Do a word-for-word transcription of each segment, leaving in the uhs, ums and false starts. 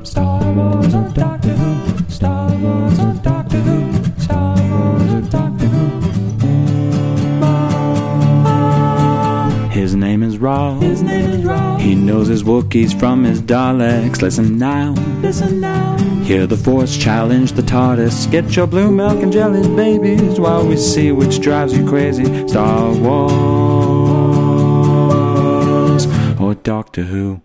Star Wars or Doctor Who? Star Wars or Doctor Who? Star Wars or Doctor Who? His name is Ra. His name is Ra. He knows his Wookiees from his Daleks. Listen now. Listen now. Hear the Force challenge the TARDIS. Get your blue milk and jelly babies while we see which drives you crazy. Star Wars or Doctor Who.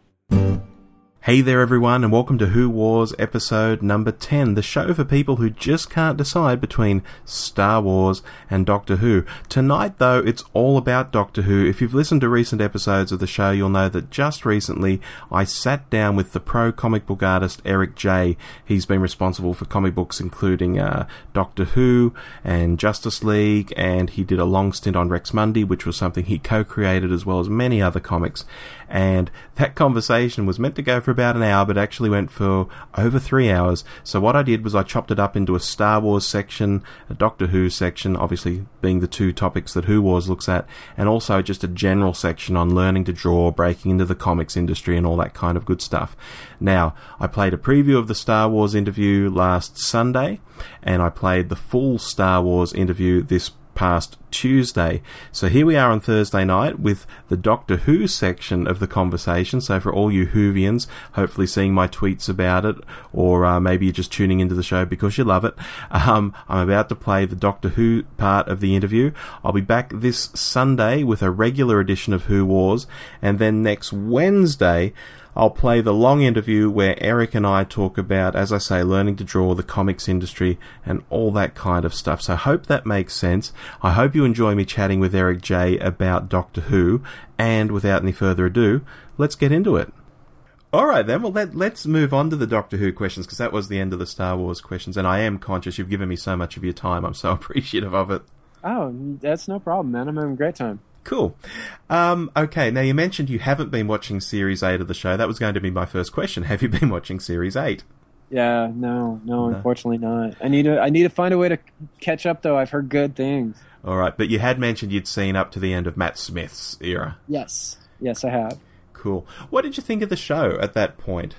Hey there everyone, and welcome to Who Wars episode number ten, the show for people who just can't decide between Star Wars and Doctor Who. Tonight though, it's all about Doctor Who. If you've listened to recent episodes of the show, you'll know that just recently I sat down with the pro comic book artist Eric J. He's been responsible for comic books including uh, Doctor Who and Justice League, and he did a long stint on Rex Mundi, which was something he co-created, as well as many other comics. And that conversation was meant to go for about an hour, but actually went for over three hours. So what I did was I chopped it up into a Star Wars section, a Doctor Who section, obviously being the two topics that Who Wars looks at, and also just a general section on learning to draw, breaking into the comics industry, and all that kind of good stuff. Now, I played a preview of the Star Wars interview last Sunday, and I played the full Star Wars interview this past Tuesday. So here we are on Thursday night with the Doctor Who section of the conversation. So for all you Whovians, hopefully seeing my tweets about it, or uh, maybe you're just tuning into the show because you love it, um, I'm about to play the Doctor Who part of the interview. I'll be back this Sunday with a regular edition of Who Wars, and then next Wednesday I'll play the long interview where Eric and I talk about, as I say, learning to draw, the comics industry, and all that kind of stuff. So I hope that makes sense. I hope you enjoy me chatting with Eric J about Doctor Who, and without any further ado, let's get into it. Alright then, well let, let's move on to the Doctor Who questions, because that was the end of the Star Wars questions, and I am conscious you've given me so much of your time. I'm so appreciative of it. Oh, that's no problem, man. I'm having a great time. Cool. Um, okay, now you mentioned you haven't been watching Series eight of the show. That was going to be my first question. Have you been watching Series eight? Yeah, no, no, no, unfortunately not. I need to I need to find a way to catch up, though. I've heard good things. All right, but you had mentioned you'd seen up to the end of Matt Smith's era. Yes. Yes, I have. Cool. What did you think of the show at that point?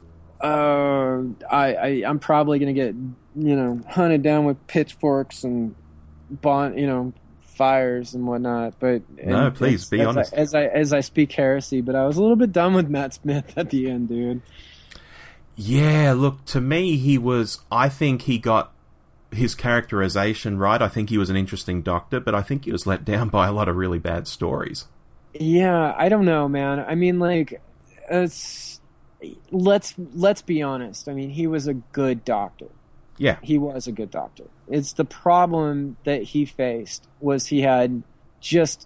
Uh, I, I, I'm probably going to get, you know, hunted down with pitchforks and, bon, you know... fires and whatnot, but no, please be as honest. I, as I as I speak heresy, but I was a little bit done with Matt Smith at the end, dude. Yeah, look, to me, he was. I think he got his characterization right. I think he was an interesting Doctor, but I think he was let down by a lot of really bad stories. Yeah, I don't know, man. I mean, like, it's, let's let's be honest. I mean, he was a good Doctor. Yeah. He was a good Doctor. It's the problem that he faced was he had just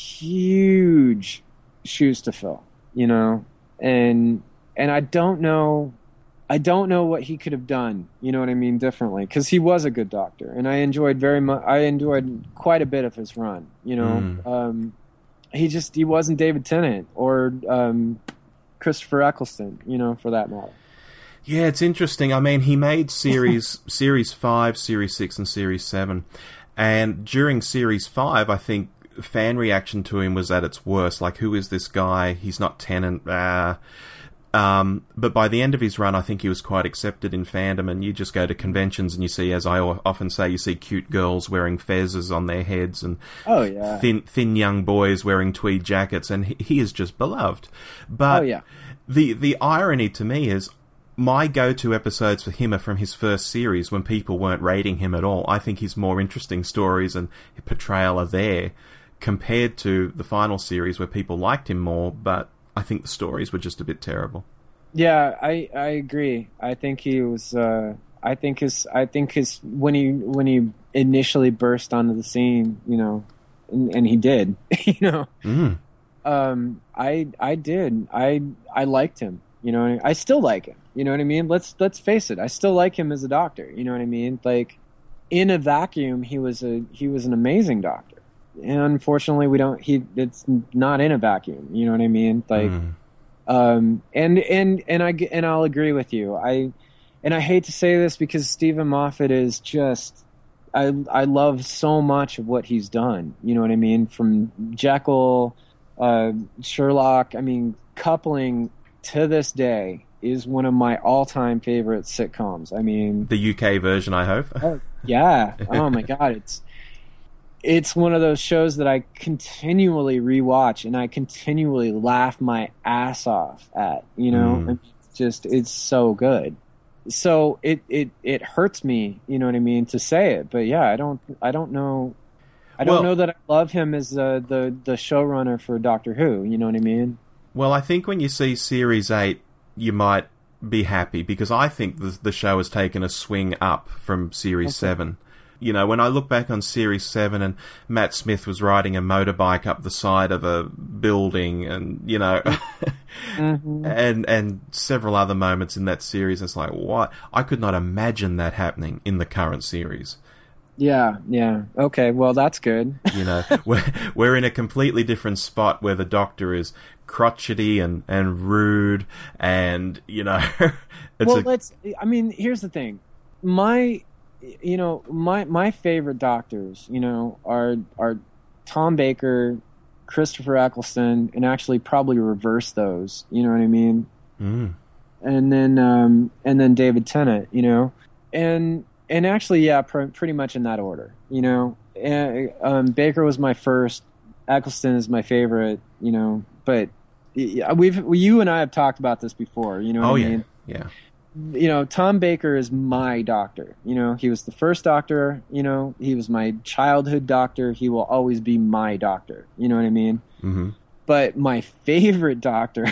huge shoes to fill, you know? And and I don't know I don't know what he could have done, you know what I mean, differently, cuz he was a good Doctor, and I enjoyed very much I enjoyed quite a bit of his run, you know. Mm. Um he just he wasn't David Tennant or um Christopher Eccleston, you know, for that matter. Yeah, it's interesting. I mean, he made series series five, series six, and series seven, and during series five, I think fan reaction to him was at its worst. Like, who is this guy? He's not Tennant. Uh, um, but by the end of his run, I think he was quite accepted in fandom. And you just go to conventions and you see, as I often say, you see cute girls wearing fezzes on their heads, and oh yeah, thin thin young boys wearing tweed jackets, and he, he is just beloved. But oh yeah, the the irony to me is, my go-to episodes for him are from his first series when people weren't rating him at all. I think his more interesting stories and portrayal are there compared to the final series where people liked him more, but I think the stories were just a bit terrible. Yeah, I, I agree. I think he was uh, I think his I think his when he when he initially burst onto the scene, you know, and, and he did, you know. Mm. Um I I did. I I liked him, you know. I still like him. You know what I mean? Let's let's face it. I still like him as a Doctor. You know what I mean? Like, in a vacuum, he was a he was an amazing Doctor. And unfortunately, we don't. He it's not in a vacuum. You know what I mean? Like, mm. um, and and and I and I'll agree with you. I and I hate to say this because Stephen Moffat is just. I I love so much of what he's done. You know what I mean? From Jekyll, uh, Sherlock. I mean, coupling to this day. is one of my all-time favorite sitcoms. I mean, the U K version, I hope. oh, yeah. Oh my God, it's it's one of those shows that I continually rewatch and I continually laugh my ass off at. You know, Mm. it's just it's so good. So it, it it hurts me, you know what I mean, to say it, but yeah, I don't I don't know. I don't Well- know that I love him as uh, the the showrunner for Doctor Who. You know what I mean? Well, I think when you see Series eight, you might be happy, because I think the, the show has taken a swing up from Series Okay. seven. You know, when I look back on Series seven and Matt Smith was riding a motorbike up the side of a building and, you know, Mm-hmm. and and several other moments in that series, it's like, what? I could not imagine that happening in the current series. Yeah, yeah. Okay, well, that's good. You know, we're, we're in a completely different spot where the Doctor is crotchety and, and rude and, you know... it's well, a, let's. I mean, here's the thing. My, you know, my my favorite Doctors, you know, are are Tom Baker, Christopher Eccleston, and actually probably reverse those. You know what I mean? mm, And then um, and then David Tennant. You know, and and actually, yeah, pr- pretty much in that order. You know, and, um, Baker was my first. Eccleston is my favorite. You know, but yeah, we've you and I have talked about this before. You know what oh, I yeah, mean? yeah. You know, Tom Baker is my doctor. You know, he was the first doctor. You know, he was my childhood doctor. He will always be my doctor. You know what I mean? Mm-hmm. But my favorite doctor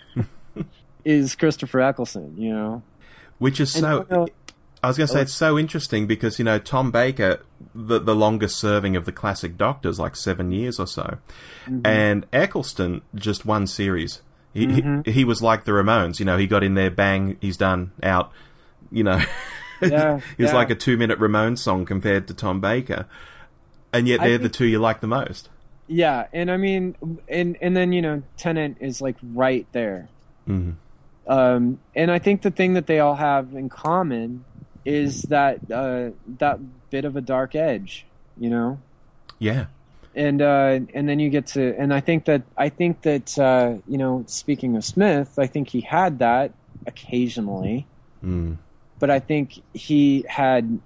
is Christopher Eccleston. You know, Which is And, so... you know, I was going to say, it's so interesting because, you know, Tom Baker, the, the longest serving of the classic Doctors, like seven years or so. Mm-hmm. And Eccleston, just one series. He, Mhm. he he was like the Ramones, you know, he got in there, bang, he's done, out, you know. Yeah, he was yeah. like a two-minute Ramones song compared to Tom Baker. And yet I they're the think- two you like the most. yeah, and I mean, and and then you know, Tennant is like right there. Mm. Um, and I think the thing that they all have in common is that uh, that bit of a dark edge, you know. Yeah. And uh, and then you get to, and I think that I think that uh, you know, speaking of Smith, I think he had that occasionally, Mm. but I think he had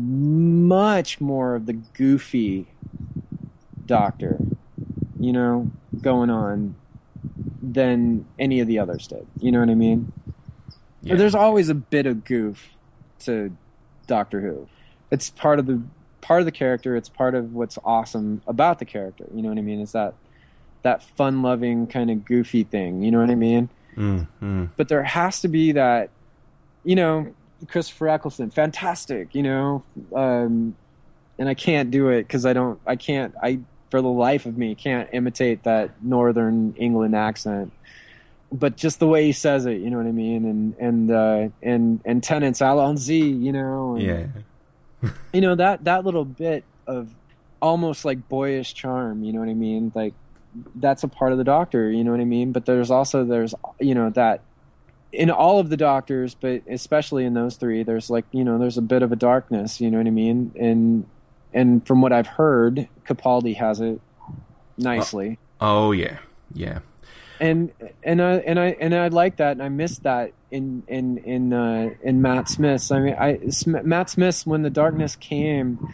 much more of the goofy Doctor, you know, going on than any of the others did. You know what I mean? Yeah. There's always a bit of goof to Doctor Who. It's part of the part of the character. It's part of what's awesome about the character. You know what I mean? Is that that fun-loving kind of goofy thing. You know what I mean? Mm, mm. But there has to be that. You know, Christopher Eccleston, fantastic. You know, um, and I can't do it because I don't. I can't. I for the life of me can't imitate that Northern England accent. But just the way he says it, you know what I mean, and and uh, and and Tennant's Allons-y, you know, and, Yeah. you know that that little bit of almost like boyish charm, you know what I mean, like that's a part of the Doctor, you know what I mean. But there's also there's you know that in all of the Doctors, but especially in those three, there's like you know there's a bit of a darkness, you know what I mean, and and from what I've heard, Capaldi has it nicely. Oh, yeah. Yeah. And and I and I and I like that, and I missed that in in in uh, in Matt Smith's. I mean, I Matt Smith's when the darkness came,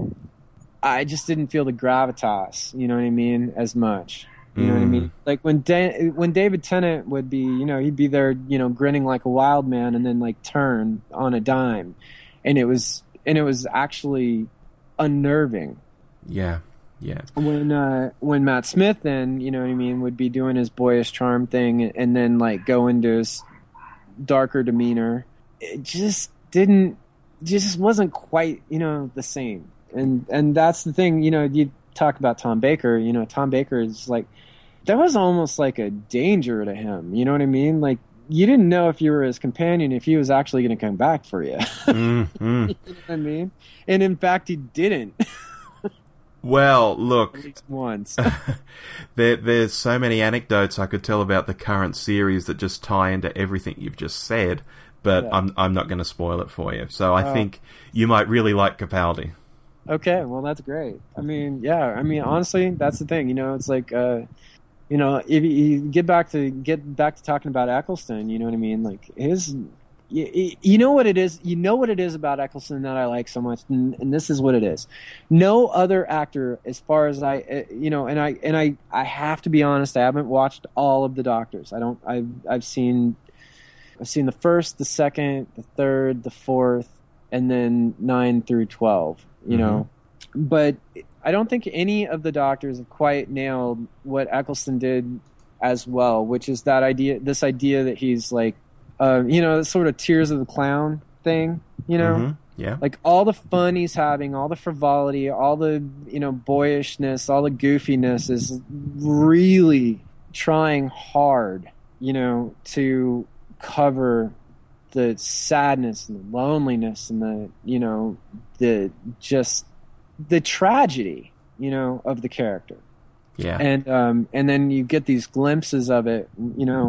I just didn't feel the gravitas. You know what I mean? As much. You know what I mean? Like when da- when David Tennant would be, you know, he'd be there, you know, grinning like a wild man, and then like turn on a dime, and it was and it was actually unnerving. Yeah. Yeah. When uh, when Matt Smith then, you know what I mean, would be doing his boyish charm thing and then like go into his darker demeanor, it just didn't, just wasn't quite, you know, the same. And and that's the thing, you know, you talk about Tom Baker, you know, Tom Baker is like, there was almost like a danger to him, you know what I mean? Like, you didn't know if you were his companion, if he was actually going to come back for you. mm, mm. You know what I mean? And in fact, he didn't. Well, look, At least once. there, there's so many anecdotes I could tell about the current series that just tie into everything you've just said, but Yeah. I'm I'm not going to spoil it for you. So I Oh. think you might really like Capaldi. Okay, well that's great. I mean, yeah, I mean honestly, that's the thing, you know, it's like uh you know, if you get back to get back to talking about Eccleston, you know what I mean? Like his, you, you know what it is. You know what it is about Eccleston that I like so much, and, and this is what it is. No other actor, as far as I, you know, and I and I, I have to be honest. I haven't watched all of the Doctors. I don't. I've I've seen, I've seen the first, the second, the third, the fourth, and then nine through twelve. You mm-hmm. know, but I don't think any of the Doctors have quite nailed what Eccleston did as well, which is that idea, this idea that he's like, uh, you know, this sort of Tears of the Clown thing, you know? Mm-hmm. Yeah. Like all the fun he's having, all the frivolity, all the, you know, boyishness, all the goofiness is really trying hard, you know, to cover the sadness and the loneliness and the, you know, the just... the tragedy, you know, of the character. Yeah. And um and then you get these glimpses of it, you know,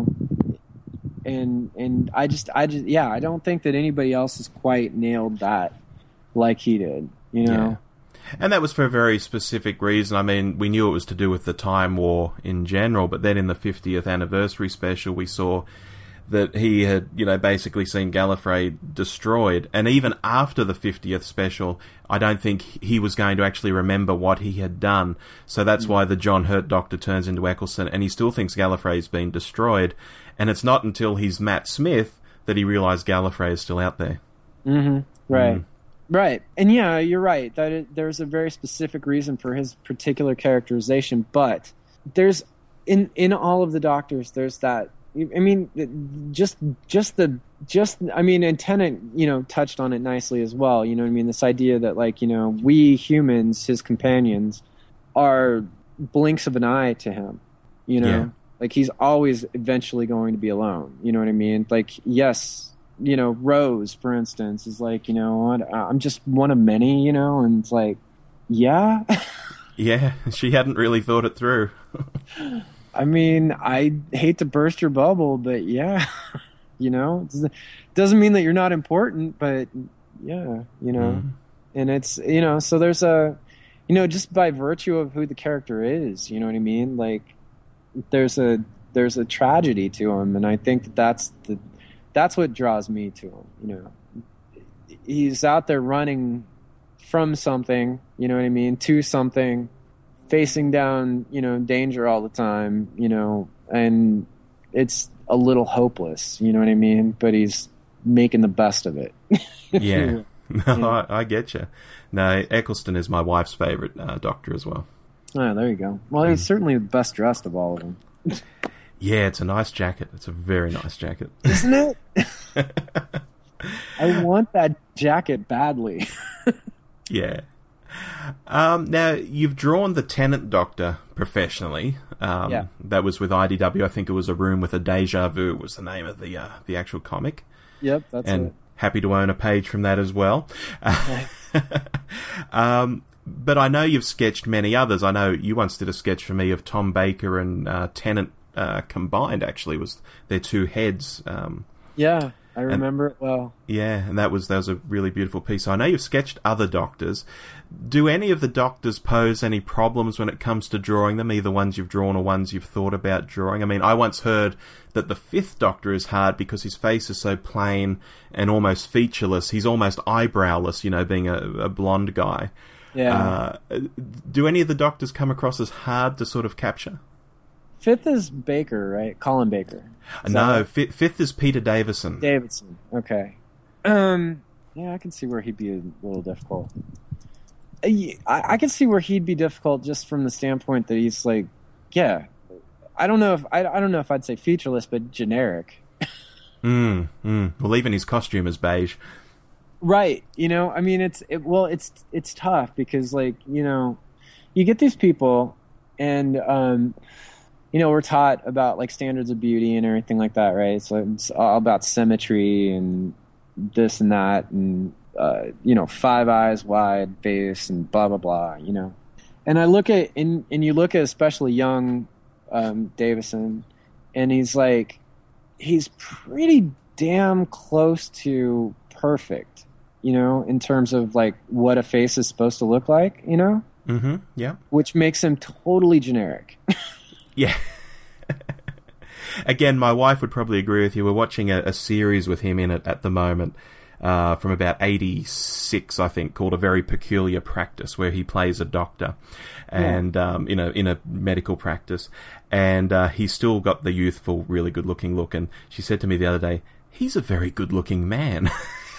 and and I just I just yeah, I don't think that anybody else has quite nailed that like he did, you know. Yeah. And that was for a very specific reason. I mean, we knew it was to do with the Time War in general, but then in the fiftieth anniversary special we saw that he had, you know, basically seen Gallifrey destroyed. And even after the fiftieth special, I don't think he was going to actually remember what he had done. So that's mm. why the John Hurt Doctor turns into Eccleston, and he still thinks Gallifrey's been destroyed. And it's not until he's Matt Smith that he realised Gallifrey is still out there. Mm-hmm. Right. Mm. Right. And yeah, you're right. That it, there's a very specific reason for his particular characterization, but there's, in, in all of the Doctors, there's that, I mean, just just the just I mean, and Tennant, you know, touched on it nicely as well. You know what I mean? This idea that, like, you know, we humans, his companions, are blinks of an eye to him. You know, yeah. Like he's always eventually going to be alone. You know what I mean? Like, yes, you know, Rose, for instance, is like, you know, I'm just one of many. You know, and it's like, yeah, yeah, she hadn't really thought it through. I mean, I hate to burst your bubble, but yeah, you know, it doesn't mean that you're not important, but yeah, you know, mm. and it's, you know, so there's a, you know, just by virtue of who the character is, you know what I mean? Like there's a, there's a tragedy to him. And I think that that's the, that's what draws me to him. You know, he's out there running from something, you know what I mean? To something, facing down, you know, danger all the time, you know, and it's a little hopeless, you know what I mean? But he's making the best of it. Yeah. No, yeah. I, I get you. No, Eccleston is my wife's favorite uh, Doctor as well. Oh, there you go. Well, he's mm. certainly the best dressed of all of them. Yeah, it's a nice jacket. It's a very nice jacket. Isn't it? I want that jacket badly. Yeah. Um, now, you've drawn the Tennant Doctor professionally. Um, yeah. That was with I D W. I think it was A Room with a Deja Vu was the name of the uh, the actual comic. Yep, that's and it. Happy to own a page from that as well. Okay. um, but I know you've sketched many others. I know you once did a sketch for me of Tom Baker and uh, Tennant uh, combined, actually, was their two heads. Um, yeah. I remember and, it well. Yeah, and that was that was a really beautiful piece. So I know you've sketched other Doctors. Do any of the Doctors pose any problems when it comes to drawing them, either ones you've drawn or ones you've thought about drawing? I mean, I once heard that the fifth Doctor is hard because his face is so plain and almost featureless. He's almost eyebrowless, you know, being a, a blonde guy. Yeah. Uh, do any of the Doctors come across as hard to sort of capture? Fifth is Baker, right? Colin Baker. Is no, fi- fifth is Peter Davison. Davison, okay. Um, yeah, I can see where he'd be a little difficult. I, I can see where he'd be difficult just from the standpoint that he's like, yeah, I don't know if I, I don't know if I'd say featureless, but generic. mm, mm. Well, even his costume is beige. Right. You know, I mean, it's it, well, it's it's tough because, like, you know, you get these people, and um, you know, we're taught about like standards of beauty and everything like that, right? So it's all about symmetry and this and that, and uh, you know, five eyes wide face and blah blah blah. You know, and I look at and and you look at especially young um, Davison, and he's like, he's pretty damn close to perfect, you know, in terms of like what a face is supposed to look like, you know. Mm-hmm. Yeah. Which makes him totally generic. Yeah. Again, my wife would probably agree with you. We're watching a, a series with him in it at the moment, uh, from about eighty-six, I think, called A Very Peculiar Practice, where he plays a doctor, and yeah. um, in a in a medical practice, and uh, he's still got the youthful, really good-looking look. And she said to me the other day, "He's a very good-looking man."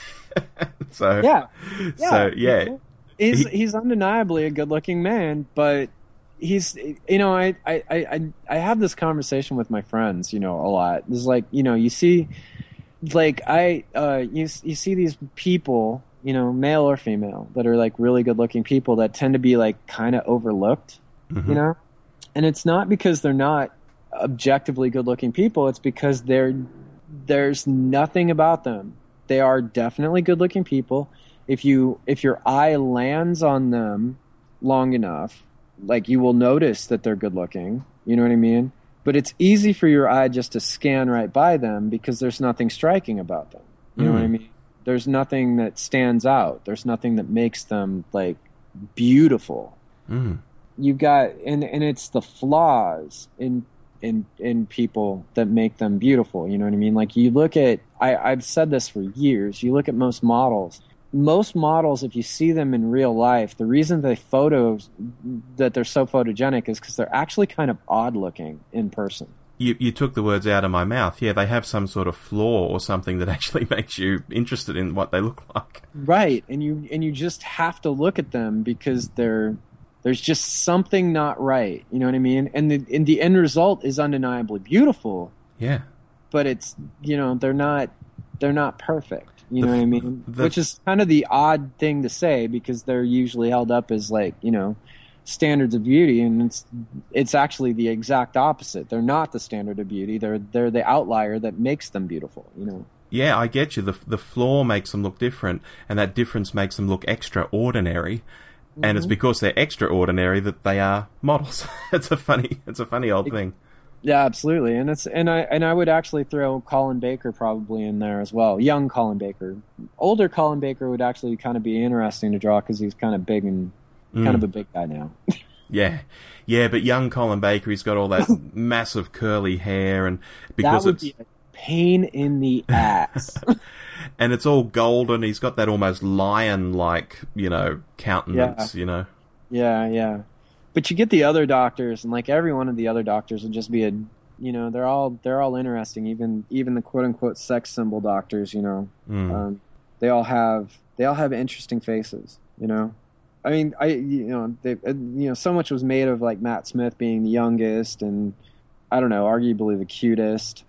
so yeah, yeah, so yeah, he's he, he's undeniably a good-looking man, but. He's, you know, I, I, I, I have this conversation with my friends, you know, a lot. It's like, you know, you see, like, I, uh, you, you see these people, you know, male or female, that are like really good looking people that tend to be like kind of overlooked, mm-hmm. you know? And it's not because they're not objectively good looking people. It's because they're, there's nothing about them. They are definitely good looking people. If you, if your eye lands on them long enough, like you will notice that they're good looking, you know what I mean? But it's easy for your eye just to scan right by them because there's nothing striking about them. You mm. know what I mean? There's nothing that stands out. There's nothing that makes them like beautiful. Mm. You've got, and, and it's the flaws in, in, in people that make them beautiful. You know what I mean? Like you look at, I, I've said this for years. You look at most models. Most models, if you see them in real life, the reason they photos that they're so photogenic is because they're actually kind of odd looking in person. You you took the words out of my mouth. Yeah, they have some sort of flaw or something that actually makes you interested in what they look like. Right, and you and you just have to look at them because they're there's just something not right. You know what I mean? And the and the end result is undeniably beautiful. Yeah, but it's you know they're not they're not perfect. You know the, what I mean? the, Which is kind of the odd thing to say because they're usually held up as like, you know, standards of beauty, and it's it's actually the exact opposite. They're not the standard of beauty. They're they're the outlier that makes them beautiful, you know. Yeah, I get you. The the flaw makes them look different, and that difference makes them look extraordinary. Mm-hmm. And it's because they're extraordinary that they are models. It's a funny it's a funny old thing. Yeah, absolutely, and it's and I and I would actually throw Colin Baker probably in there as well. Young Colin Baker, older Colin Baker would actually kind of be interesting to draw because he's kind of big and mm. kind of a big guy now. yeah, yeah, but young Colin Baker, he's got all that massive curly hair, and because that would it's be a pain in the ass. And it's all golden. He's got that almost lion-like, you know, countenance. Yeah. You know. Yeah, yeah. But you get the other doctors, and like every one of the other doctors would just be a, you know, they're all they're all interesting. Even even the quote unquote sex symbol doctors, you know, mm. um, they all have they all have interesting faces. You know, I mean, I you know they you know so much was made of like Matt Smith being the youngest, and I don't know, arguably the cutest.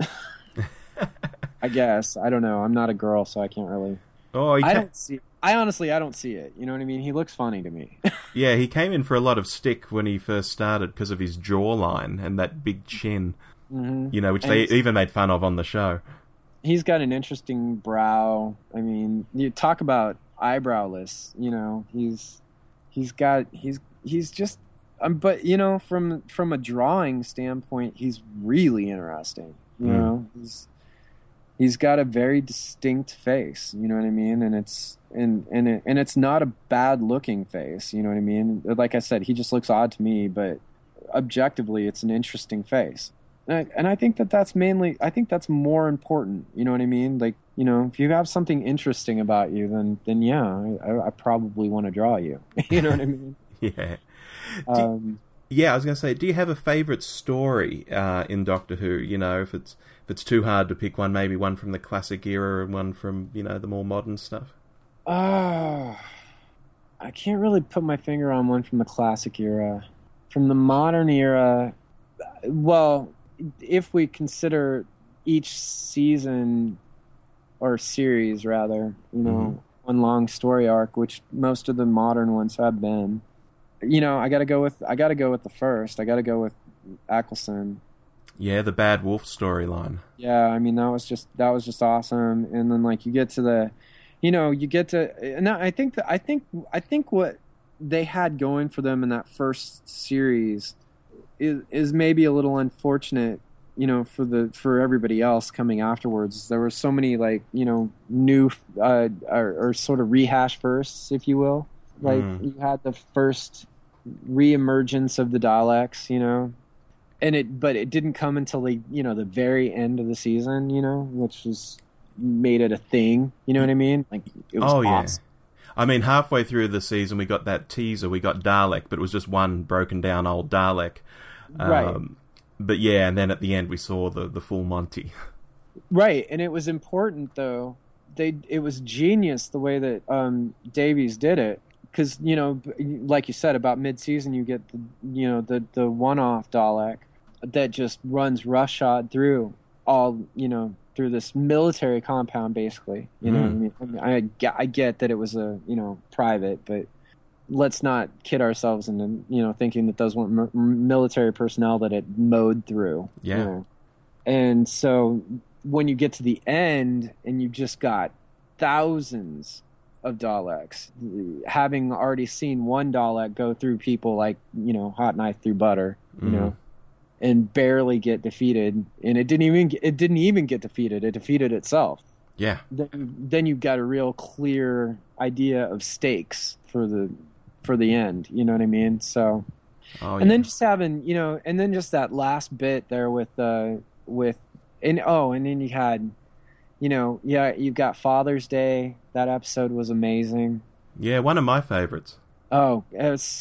I guess I don't know. I'm not a girl, so I can't really. Oh, I don't see. I honestly, I don't see it. You know what I mean? He looks funny to me. Yeah, he came in for a lot of stick when he first started because of his jawline and that big chin. Mm-hmm. You know, which and they even made fun of on the show. He's got an interesting brow. I mean, you talk about eyebrowless. You know, he's he's got he's he's just. Um, but you know, from from a drawing standpoint, he's really interesting. You mm. know, he's. He's got a very distinct face, you know what I mean, and it's and and it, and it's not a bad looking face, you know what I mean. Like I said, he just looks odd to me, but objectively, it's an interesting face, and I, and I think that that's mainly, I think that's more important, you know what I mean. Like you know, if you have something interesting about you, then then yeah, I, I probably want to draw you, you know what I mean. Yeah. Um, Yeah, I was going to say, do you have a favourite story uh, in Doctor Who? You know, if it's if it's too hard to pick one, maybe one from the classic era and one from, you know, the more modern stuff. Uh, I can't really put my finger on one from the classic era. From the modern era, well, if we consider each season or series, rather, you know, mm-hmm. one long story arc, which most of the modern ones have been. You know, I gotta go with I gotta go with the first. I gotta go with Eccleston. Yeah, the Bad Wolf storyline. Yeah, I mean that was just that was just awesome. And then like you get to the, you know, you get to. And I think that I think I think what they had going for them in that first series is is maybe a little unfortunate. You know, for the for everybody else coming afterwards, there were so many like you know new uh, or, or sort of rehash firsts, if you will. Like, mm. you had the first re-emergence of the Daleks, you know? and it, but it didn't come until the, you know, the very end of the season, you know, which was made it a thing. You know what I mean? Like, it was oh awesome. Yeah. I mean, halfway through the season, we got that teaser. We got Dalek, but it was just one broken down old Dalek. Um, right. But yeah, and then at the end, we saw the the full Monty. Right, and it was important though. They it was genius the way that um, Davies did it. Because, you know, like you said, about mid-season, you get, the, you know, the, the one-off Dalek that just runs roughshod through all, you know, through this military compound, basically. You know, mm. I mean, I, get, I get that it was a, you know, private, but let's not kid ourselves into, you know, thinking that those weren't m- military personnel that it mowed through. Yeah. You know? And so when you get to the end and you just got thousands of Daleks, having already seen one Dalek go through people like, you know, hot knife through butter, you mm. know, and barely get defeated, and it didn't even it didn't even get defeated. It defeated itself. Yeah. Then, then you've got a real clear idea of stakes for the for the end. You know what I mean? So, oh, and yeah. then just having, you know, and then just that last bit there with uh with and oh, and then you had, you know, yeah, you've got Father's Day. That episode was amazing. Yeah, one of my favorites. Oh, it was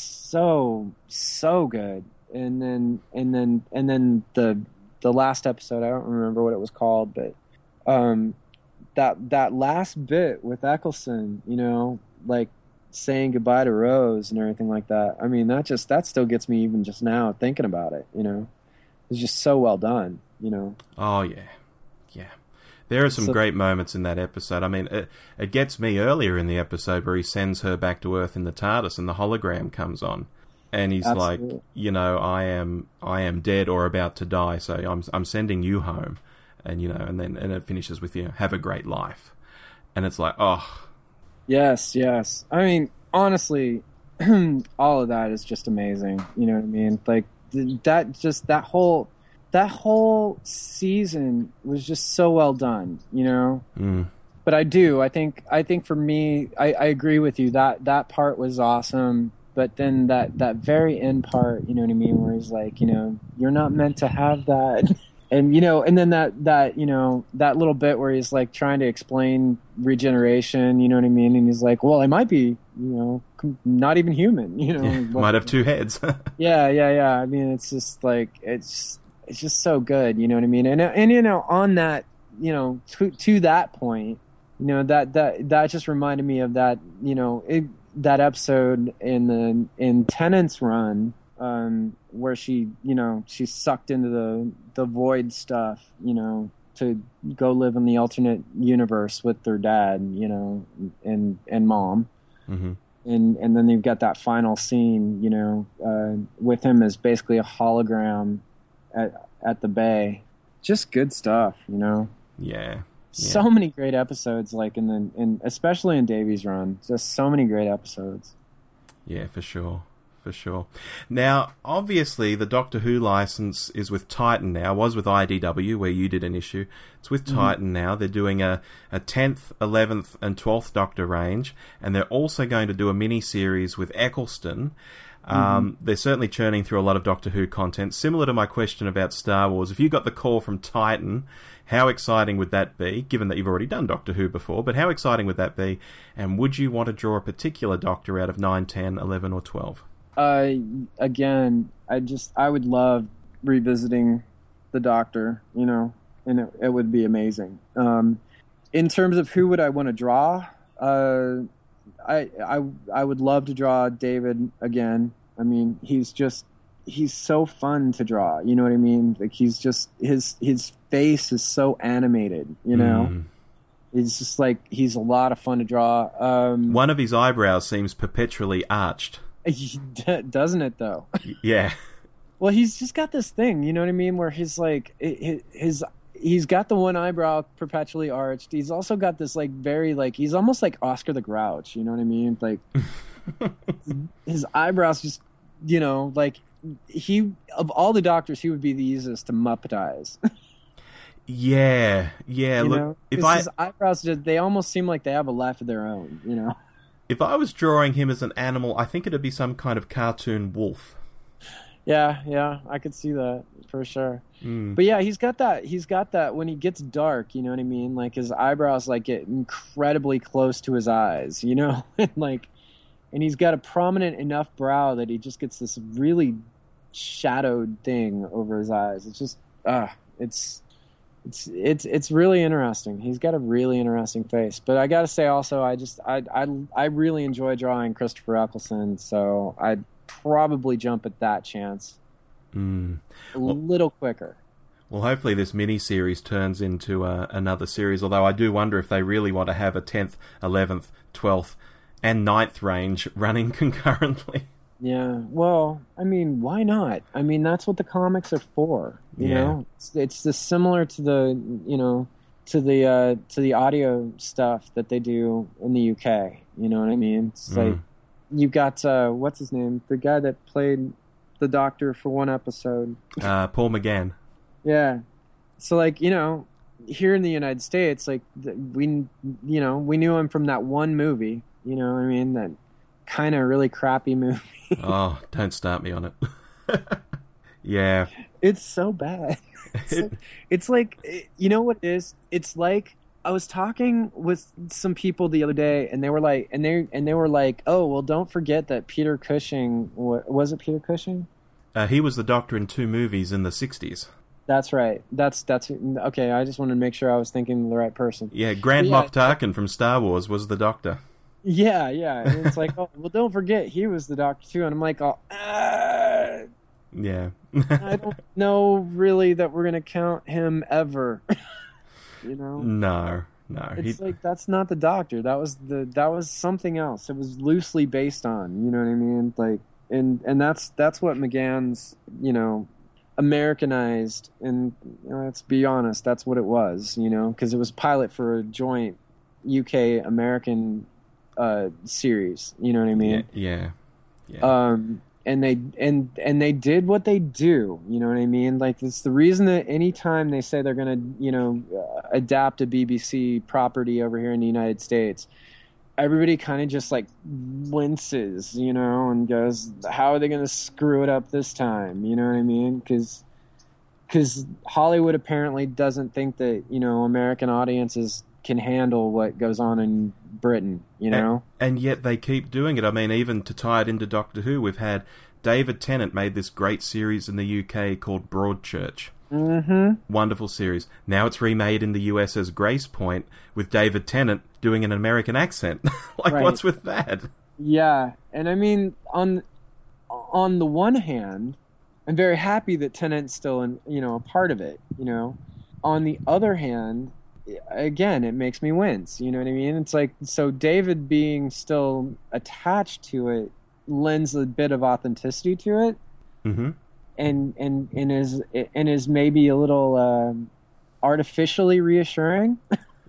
so so good. And then and then and then the the last episode, I don't remember what it was called, but um, that that last bit with Eccleston, you know, like saying goodbye to Rose and everything like that. I mean, that just that still gets me even just now thinking about it. You know, it's just so well done. You know. Oh yeah, yeah. There are some so, great moments in that episode. I mean, it, it gets me earlier in the episode where he sends her back to Earth in the TARDIS and the hologram comes on. And he's absolutely. like, you know, I am I am dead or about to die, so I'm I'm sending you home. And, you know, and then and it finishes with, you know, have a great life. And it's like, oh. Yes, yes. I mean, honestly, all of that is just amazing. You know what I mean? Like, that just, that whole... That whole season was just so well done, you know. Mm. But I do, I think, I think for me, I, I agree with you. That that part was awesome. But then that, that very end part, you know what I mean, where he's like, you know, you're not meant to have that, and you know, and then that that you know that little bit where he's like trying to explain regeneration, you know what I mean, and he's like, well, I might be, you know, not even human, you know, yeah, might have two heads. yeah, yeah, yeah. I mean, it's just like it's. It's just so good, you know what I mean? And, and you know, on that, you know, to, to that point, you know, that, that, that just reminded me of that, you know, it, that episode in the, in Tennant's run, um, where she, you know, she's sucked into the, the void stuff, you know, to go live in the alternate universe with their dad, you know, and, and mom. Mm-hmm. And, and then you've got that final scene, you know, uh, with him as basically a hologram At, at the bay. Just good stuff, you know. Yeah, yeah. So many great episodes, like in the in especially in Davies' run. Just so many great episodes. Yeah, for sure, for sure. Now, obviously, the Doctor Who license is with Titan now. Was with I D W where you did an issue. It's with mm-hmm. Titan now. They're doing a a tenth, eleventh, and twelfth Doctor range, and they're also going to do a mini series with Eccleston. Um, mm-hmm. They're certainly churning through a lot of Doctor Who content. Similar to my question about Star Wars, if you got the call from Titan, how exciting would that be, given that you've already done Doctor Who before, but how exciting would that be, and would you want to draw a particular Doctor out of nine, ten, eleven, or twelve? Uh, again, I just, I would love revisiting the Doctor, you know, and it, it would be amazing. Um, in terms of who would I want to draw, uh, I, I, I would love to draw David again. I mean, he's just, he's so fun to draw. You know what I mean? Like, he's just, his, his face is so animated, you know? Mm. It's just like, he's a lot of fun to draw. Um, One of his eyebrows seems perpetually arched. Doesn't it, though? Yeah. Well, he's just got this thing, you know what I mean? Where he's like, his, his he's got the one eyebrow perpetually arched. He's also got this, like, very, like, he's almost like Oscar the Grouch, you know what I mean? Like, his eyebrows just, you know, like, he, of all the Doctors, he would be the easiest to Muppetize. Yeah, yeah. You look, know? if I his eyebrows, they almost seem like they have a life of their own, you know? If I was drawing him as an animal, I think it'd be some kind of cartoon wolf. Yeah, yeah, I could see that for sure. Mm. But yeah, he's got that. He's got that when he gets dark. You know what I mean? Like his eyebrows like get incredibly close to his eyes. You know, and like, and he's got a prominent enough brow that he just gets this really shadowed thing over his eyes. It's just ah, uh, it's it's it's it's really interesting. He's got a really interesting face. But I got to say also, I just I I I really enjoy drawing Christopher Eccleston, so I'd probably jump at that chance mm. a well, little quicker. Well, hopefully this mini-series turns into uh, another series, although I do wonder if they really want to have a tenth, eleventh, twelfth, and ninth range running concurrently. Yeah, well, I mean, why not? I mean, that's what the comics are for, you yeah. know? It's, it's the similar to the, you know, to the uh, to the audio stuff that they do in the U K, you know what I mean? It's Mm. like, you got, uh, what's his name? The guy that played the Doctor for one episode. Uh, Paul McGann. Yeah. So, like, you know, here in the United States, like, we, you know, we knew him from that one movie, you know what I mean? That kind of really crappy movie. Oh, don't start me on it. Yeah. It's so bad. It's like, it's like, you know what it is? It's like, I was talking with some people the other day, and they were like, and they and they were like, oh, well, don't forget that Peter Cushing, was it Peter Cushing? Uh, he was the Doctor in two movies in the sixties. That's right. That's that's okay. I just wanted to make sure I was thinking of the right person. Yeah, Grand yeah, Moff Tarkin from Star Wars was the Doctor. Yeah, yeah. And it's like, oh, well, don't forget he was the Doctor too. And I'm like, oh, ah, yeah. I don't know really that we're gonna count him ever. You know? No, no. It's he... like that's not the Doctor. That was the that was something else. It was loosely based on. You know what I mean? Like, and and that's that's what McGann's, you know, Americanized. And you know, let's be honest, that's what it was. You know, because it was pilot for a joint U K American uh, series. You know what I mean? Yeah. Yeah. yeah. Um. And they and and they did what they do, you know what I mean? Like, it's the reason that anytime they say they're going to, you know, uh, adapt a B B C property over here in the United States, everybody kind of just like winces, you know, and goes, "How are they going to screw it up this time?" You know what I mean? Because because Hollywood apparently doesn't think that, you know, American audiences can handle what goes on in Britain, you know? And, and yet they keep doing it. I mean, even to tie it into Doctor Who, we've had David Tennant made this great series in the U K called Broadchurch. Mm-hmm. Wonderful series. Now it's remade in the U S as Grace Point with David Tennant doing an American accent. Like, right. What's with that? Yeah, and I mean, on on the one hand, I'm very happy that Tennant's still, in, you know, a part of it, you know? On the other hand, again, it makes me wince, you know what I mean? It's like, so David being still attached to it lends a bit of authenticity to it, mm-hmm. and and and is and is maybe a little um, artificially reassuring.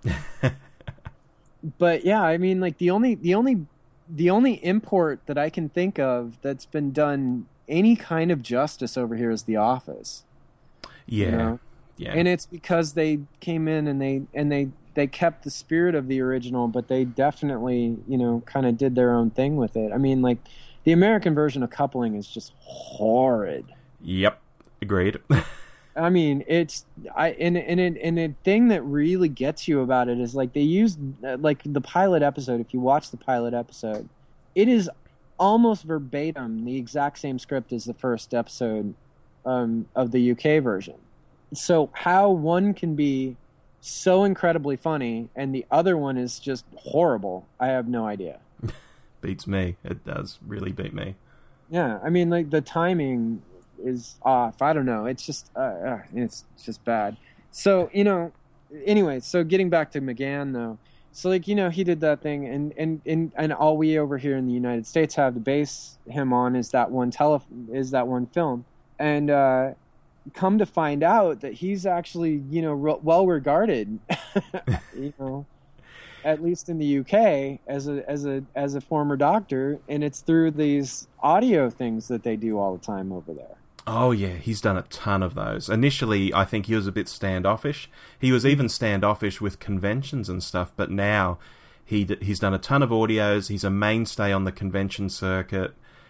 But yeah, I mean, like the only the only the only import that I can think of that's been done any kind of justice over here is The Office. Yeah. You know? Yeah. And it's because they came in and they and they, they kept the spirit of the original, but they definitely, you know, kind of did their own thing with it. I mean, like, the American version of Coupling is just horrid. Yep. Agreed. I mean, it's I and and it, and the thing that really gets you about it is, like, they used, like, the pilot episode. If you watch the pilot episode, it is almost verbatim the exact same script as the first episode um, of the U K version. So how one can be so incredibly funny and the other one is just horrible, I have no idea. Beats me. It does really beat me. Yeah, I mean, like, the timing is off. I don't know. It's just, uh, uh, it's just bad. So, you know, anyway, so getting back to McGann, though. So, like, you know, he did that thing, and, and, and, and all we over here in the United States have to base him on is that one tele- is that one film. And, uh, come to find out that he's actually, you know, re- well regarded, you know, at least in the U K as a as a as a former Doctor, and it's through these audio things that they do all the time over there. Oh yeah, he's done a ton of those. Initially, I think he was a bit standoffish. He was even standoffish with conventions and stuff, but now he d- he's done a ton of audios. He's a mainstay on the convention circuit.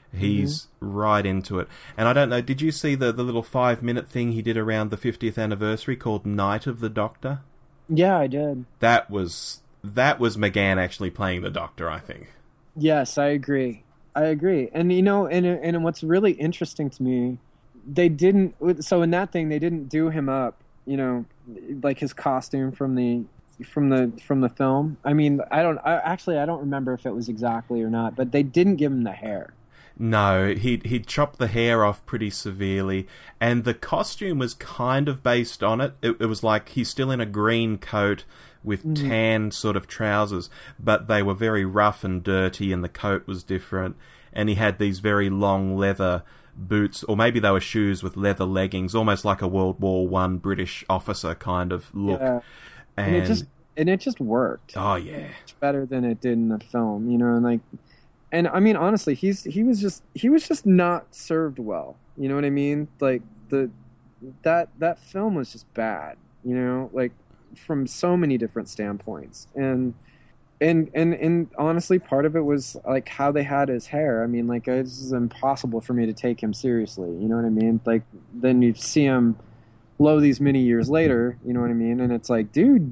He's mm-hmm. right into it. And I don't know, did you see the, the little five-minute thing he did around the fiftieth anniversary called Night of the Doctor? Yeah, I did. That was that was McGann actually playing the Doctor, I think. Yes, I agree. I agree. And, you know, and, and what's really interesting to me, they didn't... So in that thing, they didn't do him up, you know, like his costume from the... from the from the film. I mean, I don't I, actually I don't remember if it was exactly or not, but they didn't give him the hair. No, he'd, he'd chopped the hair off pretty severely, and the costume was kind of based on it. It, it was like he's still in a green coat with mm. tan sort of trousers, but they were very rough and dirty, and the coat was different, and he had these very long leather boots, or maybe they were shoes with leather leggings, almost like a World War One British officer kind of look. Yeah. And, and it just and it just worked. Oh yeah, much better than it did in the film, you know. And like, and I mean, honestly, he's he was just he was just not served well. You know what I mean? Like the that that film was just bad. You know, like from so many different standpoints. And and and and honestly, part of it was like how they had his hair. I mean, like it's impossible for me to take him seriously. You know what I mean? Like then you see him. Lo, these many years later, you know what I mean? And it's like, dude,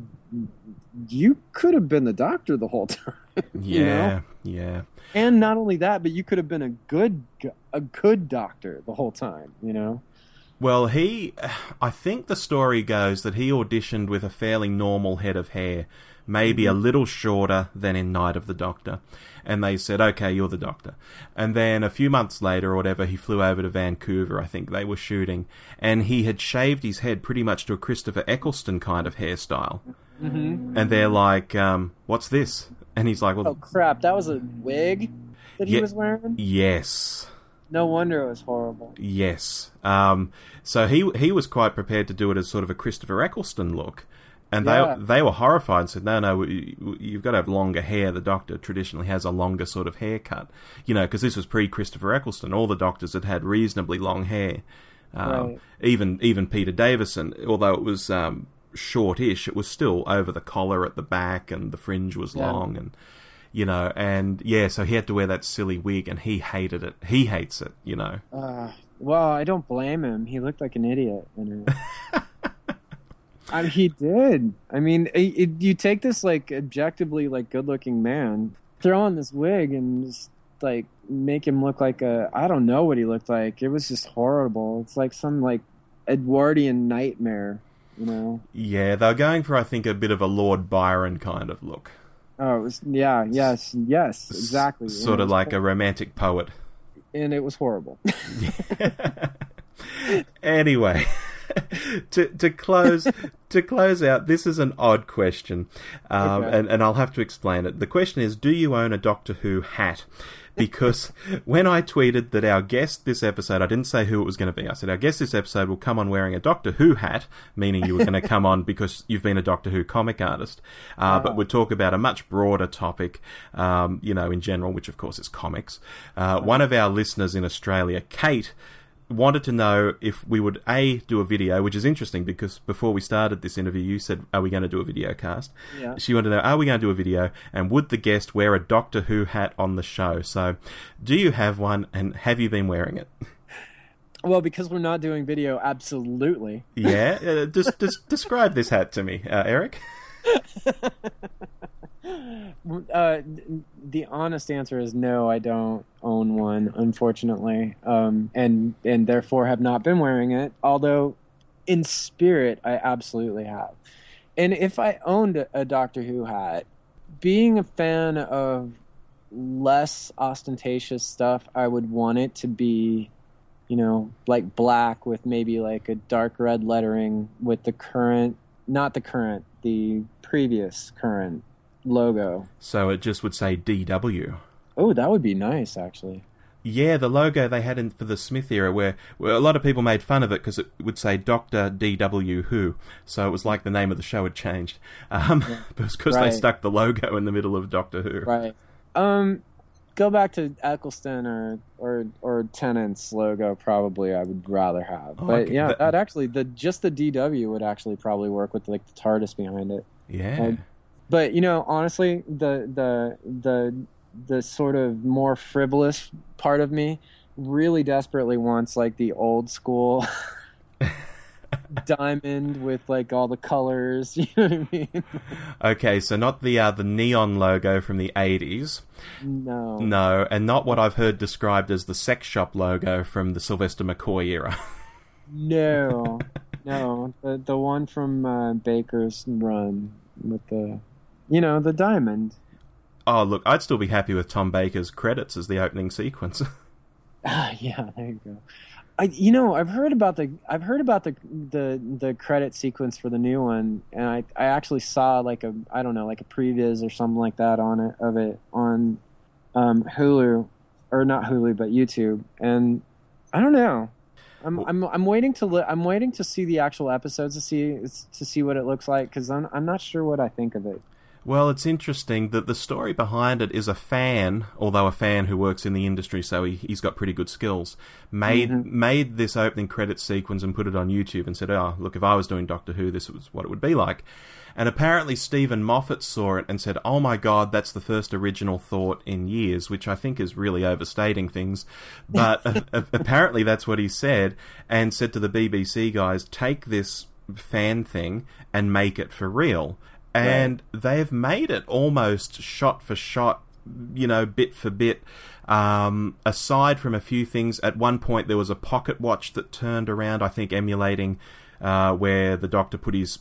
you could have been the Doctor the whole time. Yeah, you know? yeah. And not only that, but you could have been a good, a good Doctor the whole time, you know? Well, he, I think the story goes that he auditioned with a fairly normal head of hair, maybe mm-hmm. a little shorter than in Night of the Doctor. And they said, okay, you're the Doctor. And then a few months later or whatever, he flew over to Vancouver, I think they were shooting, and he had shaved his head pretty much to a Christopher Eccleston kind of hairstyle. Mm-hmm. And they're like, um, what's this? And he's like, well... Oh, crap, that was a wig that he ye- was wearing? Yes. No wonder it was horrible. Yes. Um, so he he was quite prepared to do it as sort of a Christopher Eccleston look. And yeah. they they were horrified and said, no, no, you've got to have longer hair. The Doctor traditionally has a longer sort of haircut. You know, because this was pre-Christopher Eccleston. All the Doctors had had reasonably long hair. Um, right. Even even Peter Davison, although it was um, short-ish, it was still over the collar at the back and the fringe was yeah. long. And, you know, and yeah, so he had to wear that silly wig and he hated it. He hates it, you know. Uh, well, I don't blame him. He looked like an idiot. I mean, he did. I mean, it, it, you take this like objectively like good-looking man, throw on this wig, and just like make him look like a I don't know what he looked like. It was just horrible. It's like some like Edwardian nightmare, you know. Yeah, they were going for I think a bit of a Lord Byron kind of look. Oh, it was yeah, yes, yes, exactly. S- sort of like horrible. A romantic poet. And it was horrible. Anyway. to to close to close out, this is an odd question, um, okay. and, and I'll have to explain it. The question is, do you own a Doctor Who hat? Because when I tweeted that our guest this episode, I didn't say who it was going to be. I said our guest this episode will come on wearing a Doctor Who hat, meaning you were going to come on because you've been a Doctor Who comic artist. Uh, oh. But we'd talk about a much broader topic, um, you know, in general, which of course is comics. Uh, oh. One of our listeners in Australia, Kate, wanted to know if we would, A, do a video, which is interesting because before we started this interview, you said, are we going to do a video cast? Yeah. She wanted to know, are we going to do a video, and would the guest wear a Doctor Who hat on the show? So, do you have one, and have you been wearing it? Well, because we're not doing video, absolutely. Yeah? Uh, just, just describe this hat to me, uh, Eric. Uh, the honest answer is no, I don't own one, unfortunately, um, and and therefore have not been wearing it, although in spirit I absolutely have. And if I owned a, a Doctor Who hat, being a fan of less ostentatious stuff, I would want it to be, you know, like black with maybe like a dark red lettering with the current, not the current, the previous current logo. So it just would say D W. Oh, that would be nice, actually. Yeah, the logo they had in for the Smith era, where, where a lot of people made fun of it because it would say Doctor D W Who, so it was like the name of the show had changed. Um, yeah. But it was because right. they stuck the logo in the middle of Doctor Who. Right. Um, go back to Eccleston or or or Tennant's logo. Probably, I would rather have. Oh, but okay. yeah, that, that actually the just the D W would actually probably work with like the TARDIS behind it. Yeah. Um, But you know, honestly, the the the the sort of more frivolous part of me really desperately wants like the old school diamond with like all the colors. You know what I mean? Okay, so not the uh, the neon logo from the eighties. No. No, and not what I've heard described as the sex shop logo from the Sylvester McCoy era. No. No, the the one from uh, Baker's Run with the, you know, the diamond. Oh, look, I'd still be happy with Tom Baker's credits as the opening sequence. Ah, yeah, there you go. I, you know, I've heard about the I've heard about the the the credit sequence for the new one, and I I actually saw like a I don't know like a previs or something like that on it of it on um, Hulu, or not Hulu but YouTube, and I don't know. I'm I'm I'm waiting to li- I'm waiting to see the actual episodes to see to see what it looks like, because I'm I'm not sure what I think of it. Well, it's interesting that the story behind it is a fan, although a fan who works in the industry, so he, he's got pretty good skills, made mm-hmm. made this opening credits sequence and put it on YouTube and said, oh, look, if I was doing Doctor Who, this was what it would be like. And apparently Stephen Moffat saw it and said, oh my God, that's the first original thought in years, which I think is really overstating things. But a- a- apparently that's what he said, and said to the B B C guys, take this fan thing and make it for real. And right. they've made it almost shot for shot, you know, bit for bit. Um, aside from a few things, at one point there was a pocket watch that turned around, I think emulating uh, where the Doctor put his,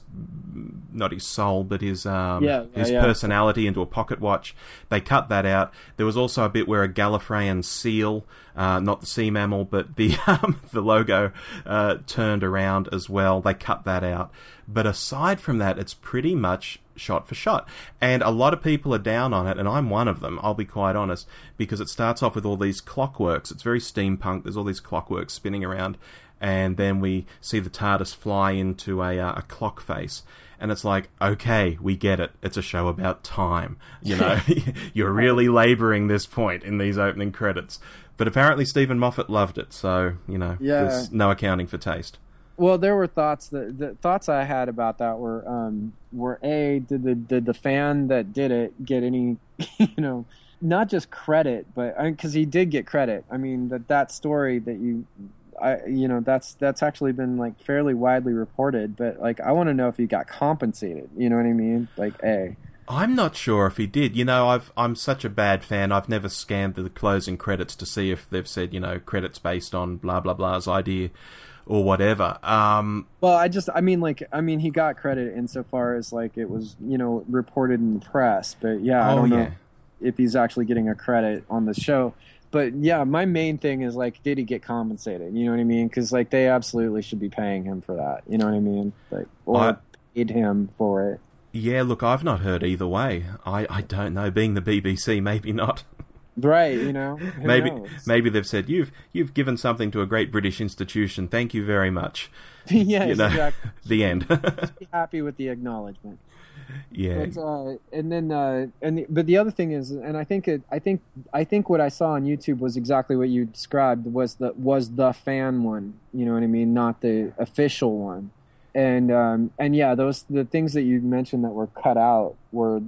not his soul, but his um, yeah, yeah, his yeah. personality into a pocket watch. They cut that out. There was also a bit where a Gallifreyan seal, uh, not the sea mammal, but the um, the logo uh, turned around as well. They cut that out. But aside from that, it's pretty much shot for shot. And a lot of people are down on it, and I'm one of them, I'll be quite honest, because it starts off with all these clockworks. It's very steampunk. There's all these clockworks spinning around, and then we see the TARDIS fly into a, uh, a clock face. And it's like, okay, we get it. It's a show about time. You know, you're really labouring this point in these opening credits. But apparently Stephen Moffat loved it, so, you know, yeah. there's no accounting for taste. Well, there were thoughts that the thoughts I had about that were um, were a did the did the fan that did it get any, you know, not just credit, but because he did get credit. I mean that that story that you, I you know that's that's actually been like fairly widely reported. But like I want to know if he got compensated. You know what I mean? Like a. I'm not sure if he did. You know, I've I'm such a bad fan. I've never scanned the closing credits to see if they've said, you know, credits based on blah blah blah's idea. Or whatever. Um, well, I just, I mean, like, I mean, he got credit insofar as, like, it was, you know, reported in the press. But, yeah, oh, I don't yeah. know if he's actually getting a credit on the show. But, yeah, my main thing is, like, did he get compensated? You know what I mean? Because, like, they absolutely should be paying him for that. You know what I mean? Like, or I, paid him for it. Yeah, look, I've not heard either way. I, I don't know. Being the B B C, maybe not. Right, you know. Who maybe knows? maybe they've said you've you've given something to a great British institution. Thank you very much. Yes, you know, exactly. The end. Just be happy with the acknowledgement. Yeah. But, uh, and then uh, and the, but the other thing is, and I think it, I think I think what I saw on YouTube was exactly what you described was the was the fan one. You know what I mean? Not the official one. And um, and yeah, those the things that you mentioned that were cut out were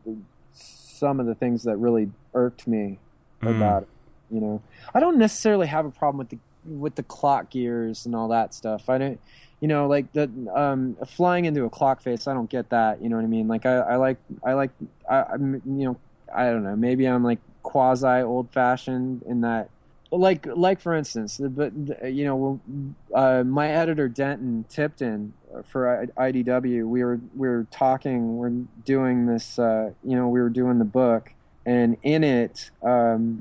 some of the things that really irked me mm. about it. You know, I don't necessarily have a problem with the with the clock gears and all that stuff. I don't, you know, like the um, flying into a clock face. I don't get that. You know what I mean? Like I, I like I like I, I'm you know I don't know. Maybe I'm like quasi old fashioned in that. Like like for instance, but you know, uh, my editor Denton Tipton for I D W, we were we were talking, we're doing this, uh, you know, we were doing the book, and in it, um,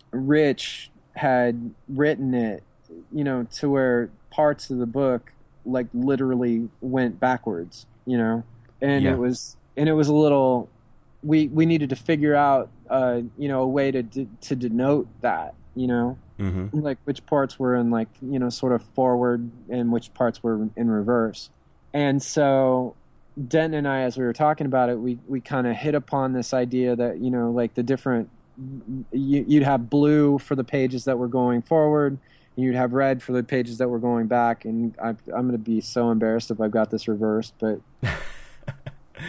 Rich had written it, you know, to where parts of the book like literally went backwards, you know, and yeah. it was and it was a little, we we needed to figure out, uh, you know, a way to de- to denote that. You know, mm-hmm. like which parts were in like, you know, sort of forward and which parts were in reverse. And so Denton and I, as we were talking about it, we, we kind of hit upon this idea that, you know, like the different, you, you'd have blue for the pages that were going forward, and you'd have red for the pages that were going back. And I, I'm going to be so embarrassed if I've got this reversed, but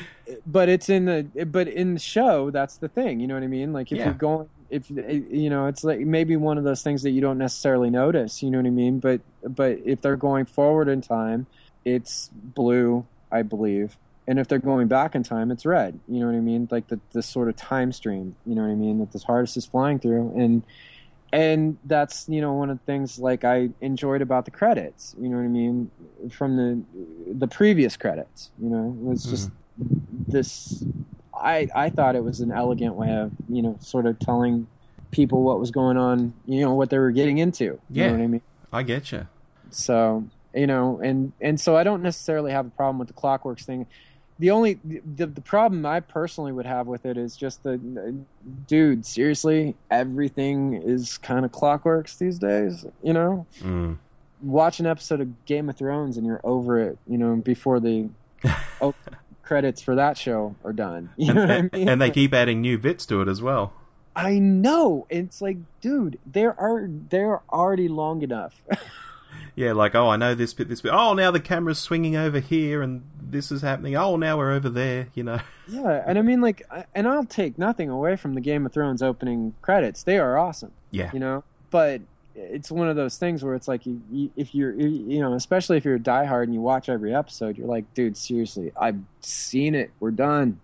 but it's in the but in the show, that's the thing. You know what I mean? Like if Yeah. you're going, if you know, it's like maybe one of those things that you don't necessarily notice. You know what I mean? But but if they're going forward in time, it's blue, I believe. And if they're going back in time, it's red. You know what I mean? Like the the sort of time stream. You know what I mean? That the TARDIS is flying through, and and that's, you know, one of the things like I enjoyed about the credits. You know what I mean? From the the previous credits. You know, it was just mm-hmm. this. I I thought it was an elegant way of, you know, sort of telling people what was going on. You know, what they were getting into. You yeah, know what I mean? I get you. So you know, and and so I don't necessarily have a problem with the Clockworks thing. The only the, the problem I personally would have with it is just the dude. Seriously, everything is kind of Clockworks these days. You know, mm. watch an episode of Game of Thrones and you're over it. You know, before the oh, credits for that show are done. You and, know what I mean? And they keep adding new bits to it as well. I know. It's like, dude, there are they're already long enough. Yeah, like, oh, I know this bit, this bit. Oh, now the camera's swinging over here, and this is happening. Oh, now we're over there, you know. Yeah, and I mean, like, and I'll take nothing away from the Game of Thrones opening credits. They are awesome. Yeah. You know, but it's one of those things where it's like, you, you, if you're, you know, especially if you're a diehard and you watch every episode, you're like, dude, seriously, I've seen it. We're done.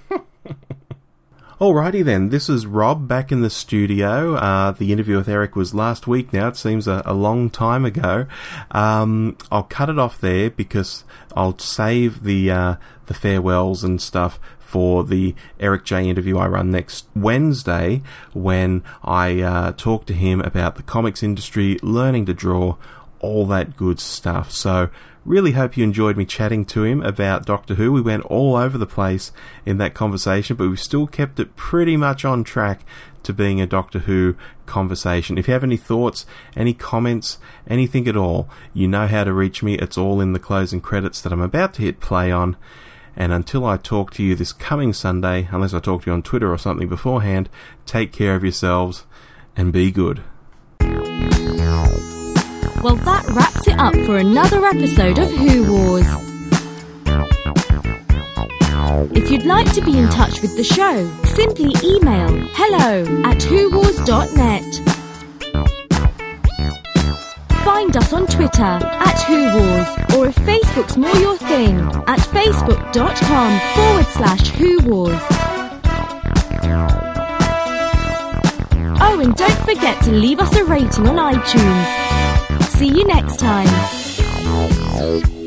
Alrighty then, this is Rob back in the studio. Uh, the interview with Eric was last week now. It seems a, a long time ago. Um, I'll cut it off there because I'll save the uh, the farewells and stuff for the Eric J interview I run next Wednesday, when I uh, talk to him about the comics industry, learning to draw, all that good stuff. So really hope you enjoyed me chatting to him about Doctor Who. We went all over the place in that conversation, but we still kept it pretty much on track to being a Doctor Who conversation. If you have any thoughts, any comments, anything at all, you know how to reach me. It's all in the closing credits that I'm about to hit play on. And until I talk to you this coming Sunday, unless I talk to you on Twitter or something beforehand, take care of yourselves and be good. Well, that wraps it up for another episode of Who Wars. If you'd like to be in touch with the show, simply email hello at who wars dot net. Find us on Twitter at Who Wars, or if Facebook's more your thing, at facebook.com forward slash Who Wars. Oh, and don't forget to leave us a rating on iTunes. See you next time.